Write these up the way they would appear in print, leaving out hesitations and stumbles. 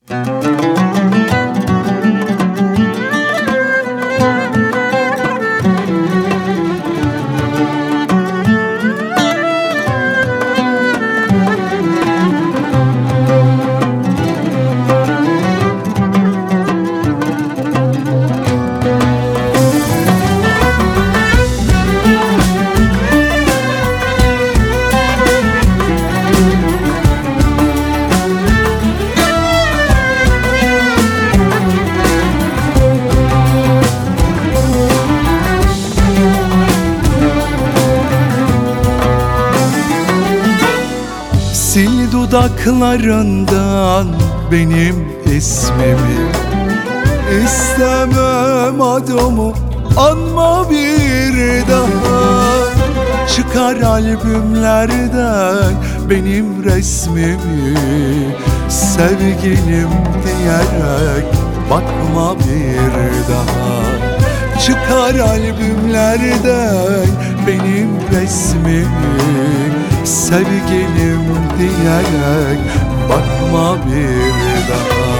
Sil dudaklarından benim ismimi, İstemem adımı anma bir daha. Çıkar albümlerden benim resmimi, sevgilim diyerek bakma bir daha. Çıkar albümlerden benim resmimi, sevgilim diyerek bakma bir daha.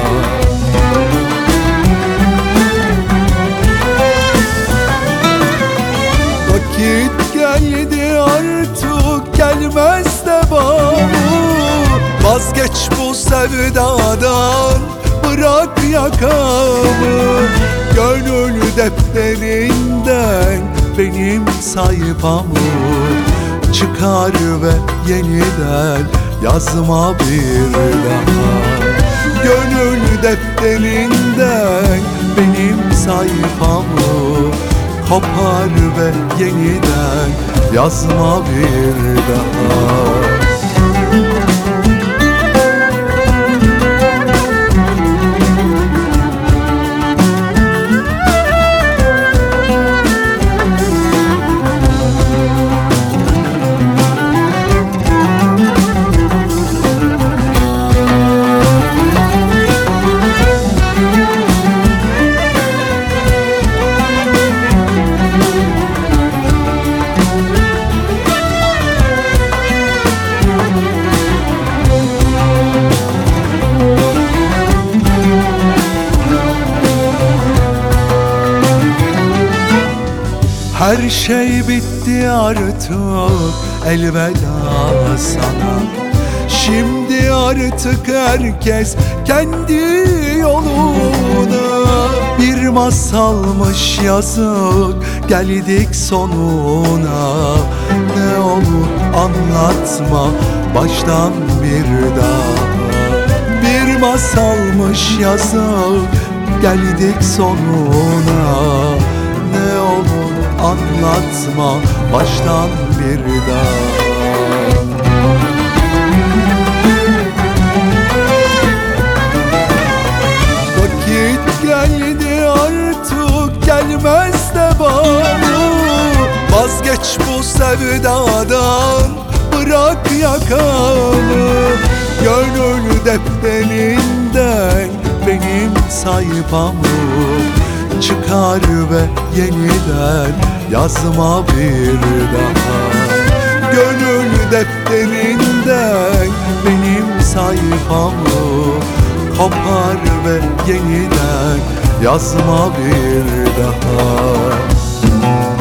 Vakit geldi artık gelmez devamı. Vazgeç bu sevdadan, bırak yakamı. Gönül defterinden benim sayfamı çıkar ve yeniden yazma bir daha. Gönül defterinden benim sayfamı kopar ve yeniden yazma bir daha. Her şey bitti artık, elveda sana. Şimdi artık herkes kendi yoluna. Bir masalmış yazık, geldik sonuna. Ne olur anlatma baştan bir daha. Bir masalmış yazık, geldik sonuna. Ne olur anlatma baştan bir daha. Vakit geldi artık gelmez devamı. Vazgeç bu sevdadan, bırak yakamı. Gönül defterinden benim sayfamı çıkar ve yeniden yazma bir daha. Gönül defterinden benim sayfamı kopar ve yeniden yazma bir daha.